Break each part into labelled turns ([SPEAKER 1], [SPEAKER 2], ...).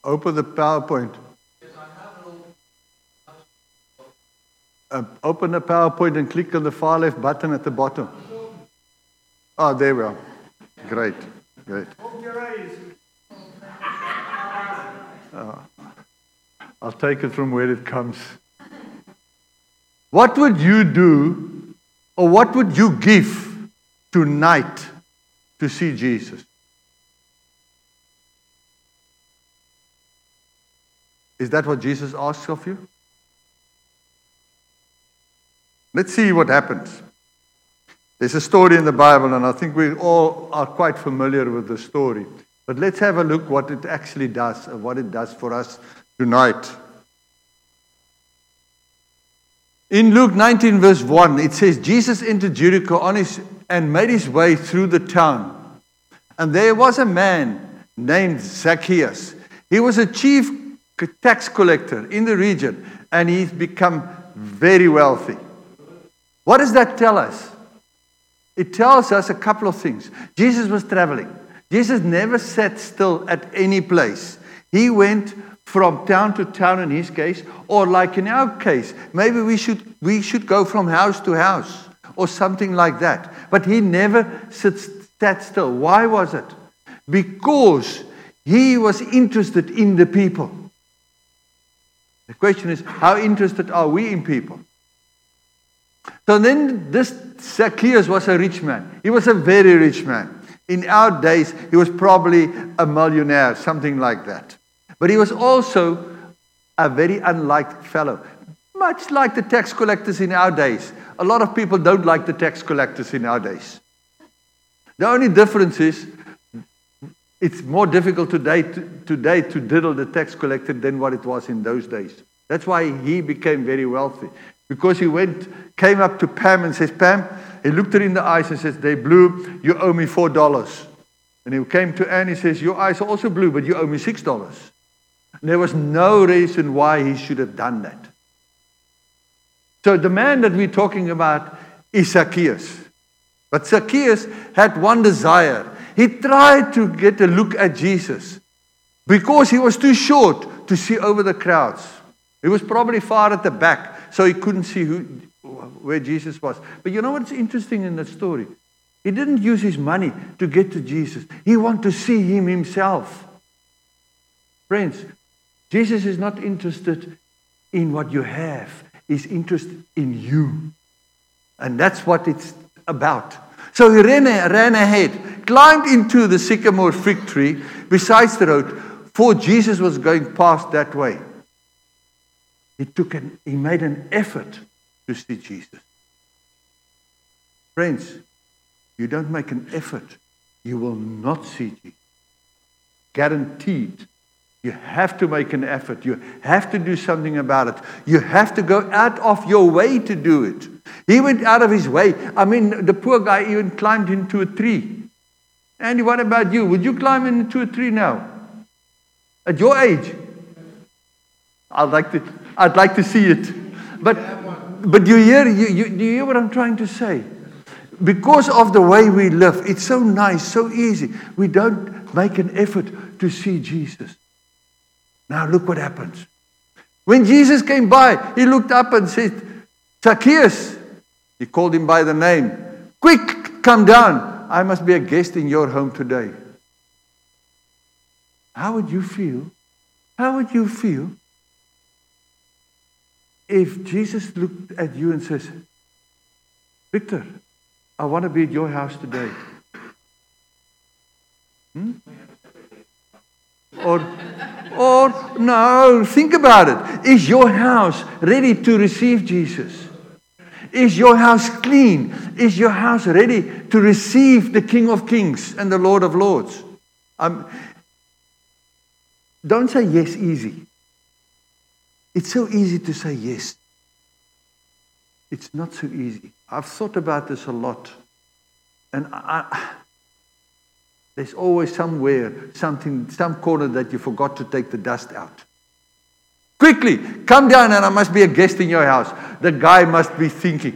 [SPEAKER 1] Open the PowerPoint. Open the PowerPoint and click on the far left button at the bottom. Oh, there we are. Great. I'll take it from where it comes. What would you do, or what would you give tonight to see Jesus? Is that what Jesus asks of you? Let's see what happens. There's a story in the Bible, and I think we all are quite familiar with the story. But let's have a look what it actually does and what it does for us tonight. In Luke 19 verse 1, it says, Jesus entered Jericho and made his way through the town. And there was a man named Zacchaeus. He was a chief tax collector in the region, and he's become very wealthy. What does that tell us? It tells us a couple of things. Jesus was traveling. Jesus never sat still at any place. He went from town to town in his case, or like in our case, maybe we should go from house to house or something like that. But he never sat still. Why was it? Because he was interested in the people. The question is, how interested are we in people? So then this Zacchaeus was a rich man. He was a very rich man. In our days, he was probably a millionaire, something like that. But he was also a very unliked fellow. Much like the tax collectors in our days. A lot of people don't like the tax collectors in our days. The only difference is, it's more difficult today to diddle the tax collector than what it was in those days. That's why he became very wealthy. Because he came up to Pam and says, Pam, he looked her in the eyes and says, they're blue, you owe me $4. And he came to Anne and says, your eyes are also blue, but you owe me $6. And there was no reason why he should have done that. So the man that we're talking about is Zacchaeus. But Zacchaeus had one desire. He tried to get a look at Jesus because he was too short to see over the crowds. He was probably far at the back, so he couldn't see where Jesus was. But you know what's interesting in that story? He didn't use his money to get to Jesus. He wanted to see him himself. Friends, Jesus is not interested in what you have. He's interested in you. And that's what it's about. So he ran ahead, climbed into the sycamore fig tree besides the road, for Jesus was going past that way. He made an effort to see Jesus. Friends, you don't make an effort, you will not see Jesus. Guaranteed. You have to make an effort. You have to do something about it. You have to go out of your way to do it. He went out of his way. I mean, the poor guy even climbed into a tree. Andy, what about you? Would you climb into a tree now? At your age? I'd like to see it. But do you hear what I'm trying to say? Because of the way we live, it's so nice, so easy. We don't make an effort to see Jesus. Now look what happens. When Jesus came by, he looked up and said, Zacchaeus, he called him by the name. Quick, come down. I must be a guest in your home today. How would you feel? How would you feel if Jesus looked at you and says, Victor, I want to be at your house today. Or no, think about it. Is your house ready to receive Jesus? Is your house clean? Is your house ready to receive the King of Kings and the Lord of Lords? Don't say yes easy. It's so easy to say yes. It's not so easy. I've thought about this a lot. And there's always somewhere, some corner that you forgot to take the dust out. Quickly, come down and I must be a guest in your house. The guy must be thinking,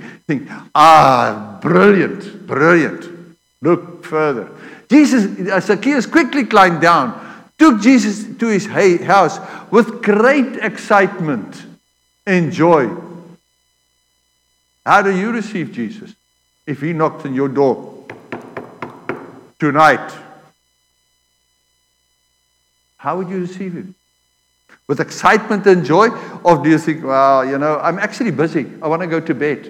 [SPEAKER 1] brilliant. Look further. Zacchaeus quickly climbed down took Jesus to his house with great excitement and joy. How do you receive Jesus? If he knocked on your door tonight, how would you receive him? With excitement and joy? Or do you think, well, I'm actually busy. I want to go to bed.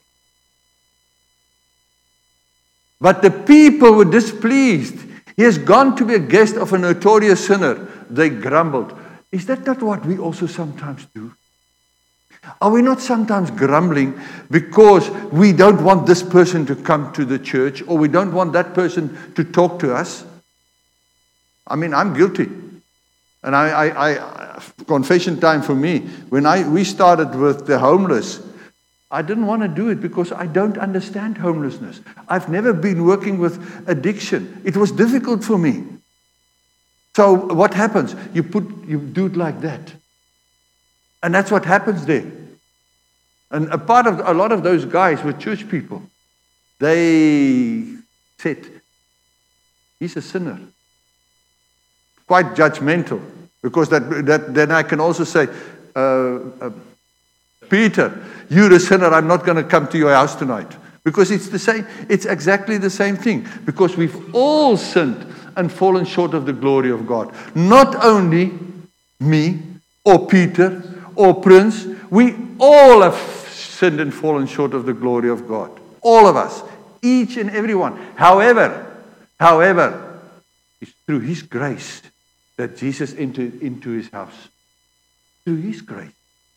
[SPEAKER 1] But the people were displeased. He has gone to be a guest of a notorious sinner. They grumbled. Is that not what we also sometimes do? Are we not sometimes grumbling because we don't want this person to come to the church, or we don't want that person to talk to us? I mean, I'm guilty. And I confession time for me. When we started with the homeless, I didn't want to do it because I don't understand homelessness. I've never been working with addiction. It was difficult for me. So what happens? You do it like that. And that's what happens there. And a lot of those guys were church people. They said, he's a sinner. Quite judgmental. Because then I can also say, Peter, you're a sinner. I'm not going to come to your house tonight. Because it's the same. It's exactly the same thing. Because we've all sinned and fallen short of the glory of God. Not only me or Peter or Prince. We all have sinned and fallen short of the glory of God. All of us. Each and every one. However, it's through his grace that Jesus entered into his house. Through his grace.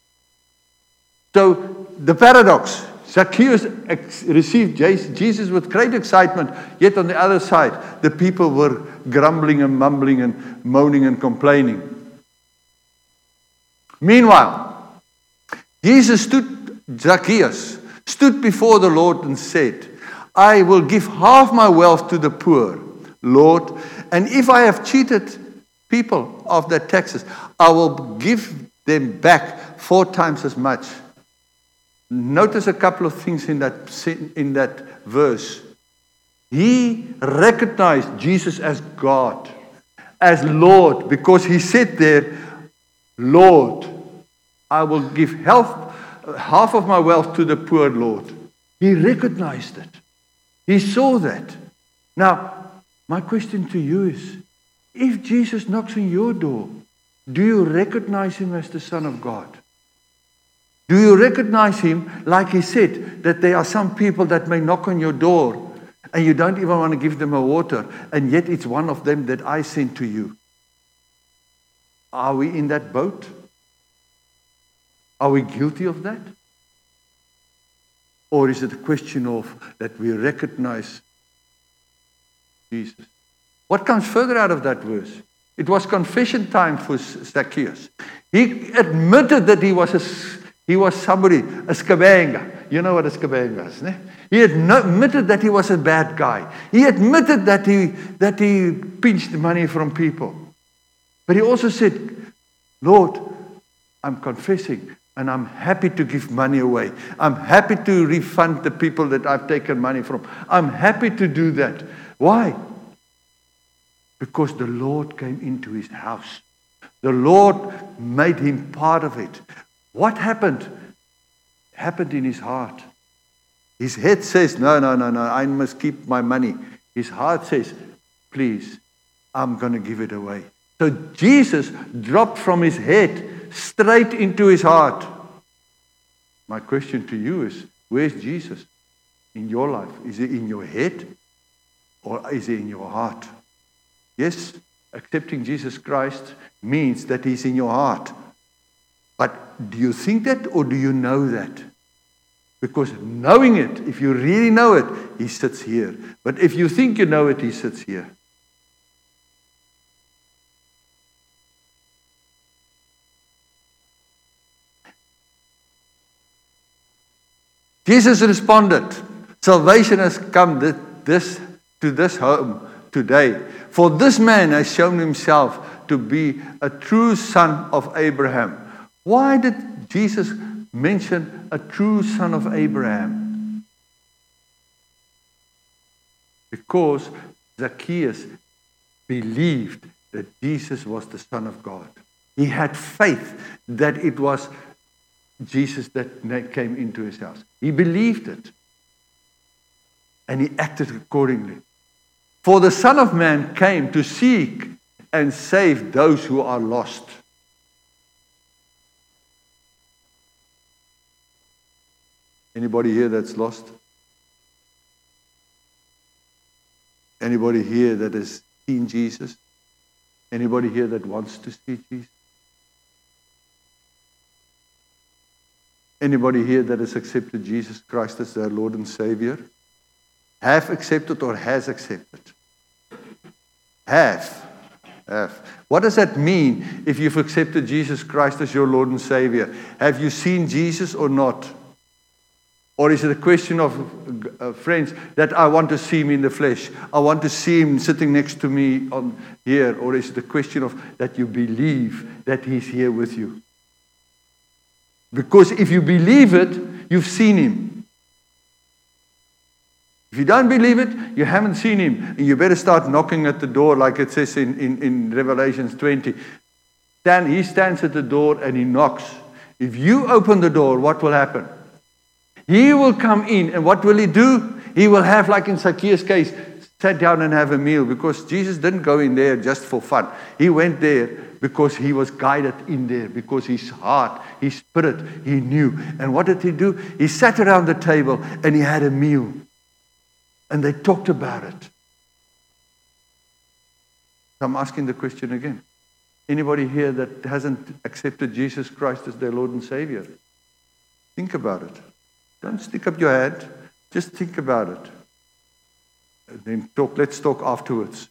[SPEAKER 1] So, the paradox. Zacchaeus received Jesus with great excitement, yet on the other side, the people were grumbling and mumbling and moaning and complaining. Meanwhile, Zacchaeus stood before the Lord and said, I will give half my wealth to the poor, Lord, and if I have cheated people of their taxes, I will give them back 4 times as much. Notice a couple of things in that verse. He recognized Jesus as God, as Lord, because he said there, Lord, I will give half of my wealth to the poor, Lord. He recognized it. He saw that. Now, my question to you is, if Jesus knocks on your door, do you recognize him as the Son of God? Do you recognize him, like he said, that there are some people that may knock on your door and you don't even want to give them a water, and yet it's one of them that I sent to you? Are we in that boat? Are we guilty of that? Or is it a question of that we recognize Jesus? What comes further out of that verse? It was confession time for Zacchaeus. He admitted that he was somebody, a scavenger. You know what a scavenger is, ne? He admitted that he was a bad guy. He admitted that he pinched money from people. But he also said, Lord, I'm confessing and I'm happy to give money away. I'm happy to refund the people that I've taken money from. I'm happy to do that. Why? Because the Lord came into his house. The Lord made him part of it. What happened? Happened in his heart. His head says, no, I must keep my money. His heart says, please, I'm going to give it away. So Jesus dropped from his head straight into his heart. My question to you is, where's Jesus in your life? Is he in your head or is he in your heart? Yes, accepting Jesus Christ means that he's in your heart. But do you think that or do you know that? Because knowing it, if you really know it, he sits here. But if you think you know it, he sits here. Jesus responded, salvation has come to this home today. For this man has shown himself to be a true son of Abraham. Why did Jesus mention a true son of Abraham? Because Zacchaeus believed that Jesus was the Son of God. He had faith that it was Jesus that came into his house. He believed it. And he acted accordingly. For the Son of Man came to seek and save those who are lost. Anybody here that's lost? Anybody here that has seen Jesus? Anybody here that wants to see Jesus? Anybody here that has accepted Jesus Christ as their Lord and Savior? Have accepted or has accepted? Have. What does that mean if you've accepted Jesus Christ as your Lord and Savior? Have you seen Jesus or not? Or is it a question of, friends, that I want to see him in the flesh? I want to see him sitting next to me on here. Or is it a question of that you believe that he's here with you? Because if you believe it, you've seen him. If you don't believe it, you haven't seen him. And you better start knocking at the door like it says in Revelation 20. He stands at the door and he knocks. If you open the door, what will happen? He will come in, and what will he do? He will have, like in Zacchaeus' case, sit down and have a meal, because Jesus didn't go in there just for fun. He went there because he was guided in there, because his heart, his spirit, he knew. And what did he do? He sat around the table and he had a meal. And they talked about it. So I'm asking the question again. Anybody here that hasn't accepted Jesus Christ as their Lord and Savior? Think about it. Don't stick up your hand. Just think about it. And then let's talk afterwards.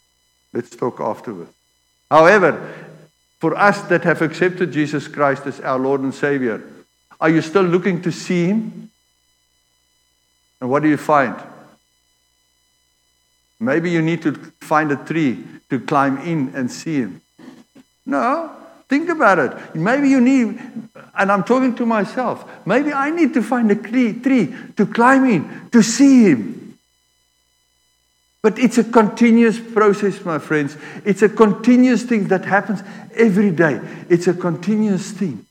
[SPEAKER 1] However, for us that have accepted Jesus Christ as our Lord and Savior, are you still looking to see him? And what do you find? Maybe you need to find a tree to climb in and see him. No, think about it. Maybe you need, and I'm talking to myself, maybe I need to find a tree to climb in, to see him. But it's a continuous process, my friends. It's a continuous thing that happens every day. It's a continuous thing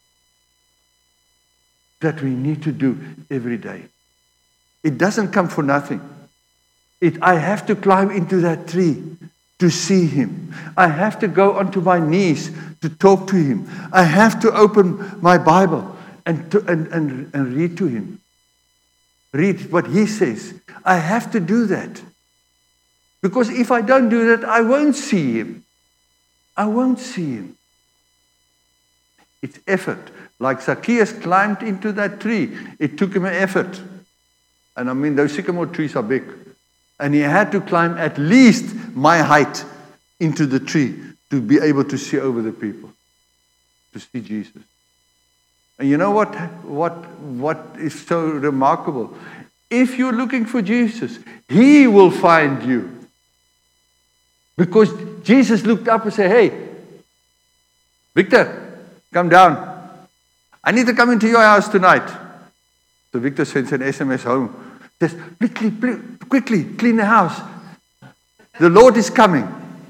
[SPEAKER 1] that we need to do every day. It doesn't come for nothing. I have to climb into that tree to see him. I have to go onto my knees to talk to him. I have to open my Bible and read to him. Read what he says. I have to do that. Because if I don't do that, I won't see him. I won't see him. It's effort. Like Zacchaeus climbed into that tree. It took him an effort. And I mean, those sycamore trees are big. And he had to climb at least my height into the tree to be able to see over the people, to see Jesus. And you know what is so remarkable? If you're looking for Jesus, he will find you. Because Jesus looked up and said, "Hey, Victor, come down. I need to come into your house tonight." So Victor sends an SMS home. Says, quickly, clean the house. The Lord is coming.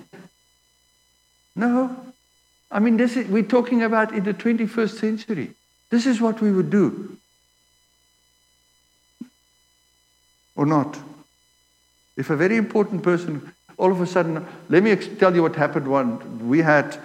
[SPEAKER 1] No. I mean, we're talking about in the 21st century. This is what we would do. Or not. If a very important person, all of a sudden, let me tell you what happened. We had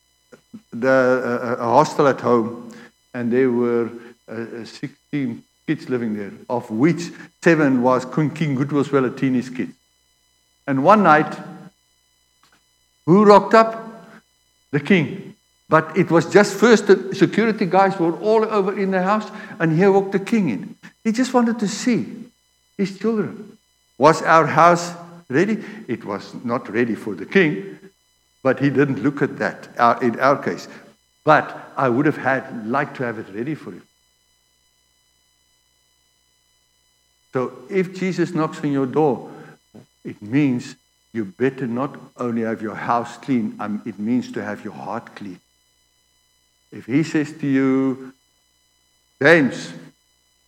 [SPEAKER 1] a hostel at home, and there were 16 kids living there, of which 7 was King Goodwill's teenage kids. And one night, who rocked up? The king. But it was just first the security guys were all over in the house, and here walked the king in. He just wanted to see his children. Was our house ready? It was not ready for the king, but he didn't look at that in our case. But I would have liked to have it ready for him. So if Jesus knocks on your door, it means you better not only have your house clean, it means to have your heart clean. If he says to you, "James,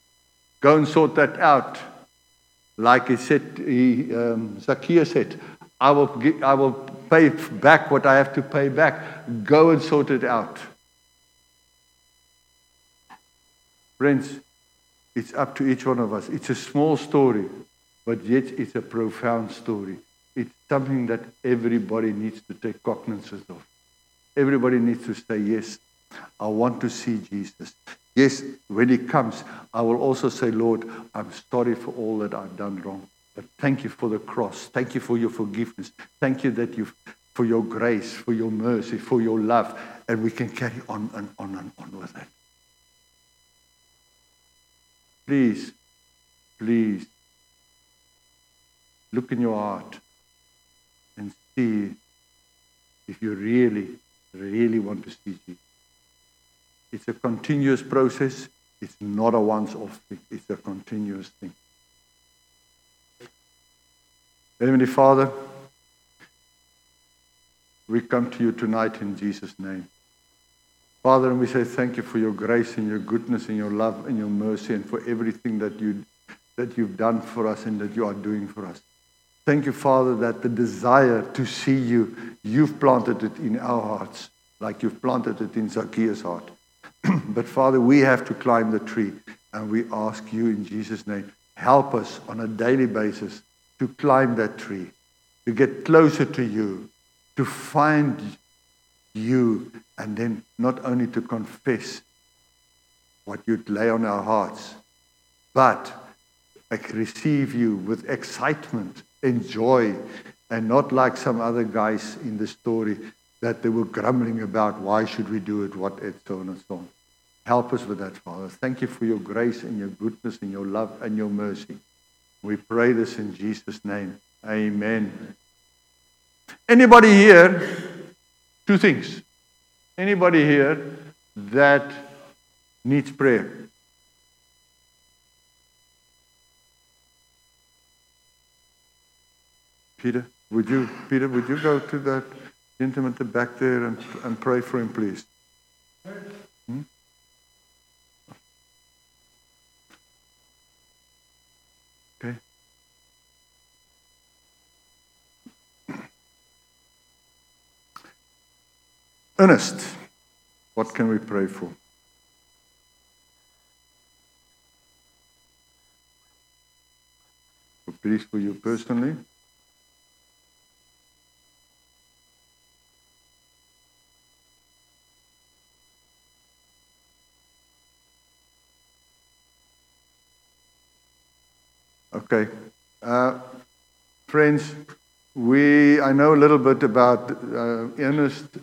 [SPEAKER 1] go and sort that out," like he said, Zacchaeus said, I will pay back what I have to pay back. Go and sort it out. Friends, it's up to each one of us. It's a small story, but yet it's a profound story. It's something that everybody needs to take cognizance of. Everybody needs to say, yes, I want to see Jesus. Yes, when He comes, I will also say, Lord, I'm sorry for all that I've done wrong. But thank you for the cross. Thank you for your forgiveness. Thank you for your grace, for your mercy, for your love. And we can carry on and on and on with that. Please, please, look in your heart and see if you really, really want to see Jesus. It's a continuous process. It's not a once-off thing. It's a continuous thing. Heavenly Father, we come to you tonight in Jesus' name. Father, and we say thank you for your grace and your goodness and your love and your mercy and for everything that you've done for us and that you are doing for us. Thank you, Father, that the desire to see you, you've planted it in our hearts, like you've planted it in Zacchaeus' heart. But Father, we have to climb the tree, and we ask you in Jesus' name, help us on a daily basis to climb that tree, to get closer to you, to find you, and then not only to confess what you'd lay on our hearts, but receive you with excitement and joy, and not like some other guys in the story that they were grumbling about, why should we do it, what, and so on and so on. Help us with that, Father. Thank you for your grace and your goodness and your love and your mercy. We pray this in Jesus' name. Amen. Anybody here, two things. Anybody here that needs prayer? Peter, would you go to that gentleman at the back there and pray for him, please? Okay. Ernest, what can we pray for? Please, for you personally. Okay. Friends, I know a little bit about Ernest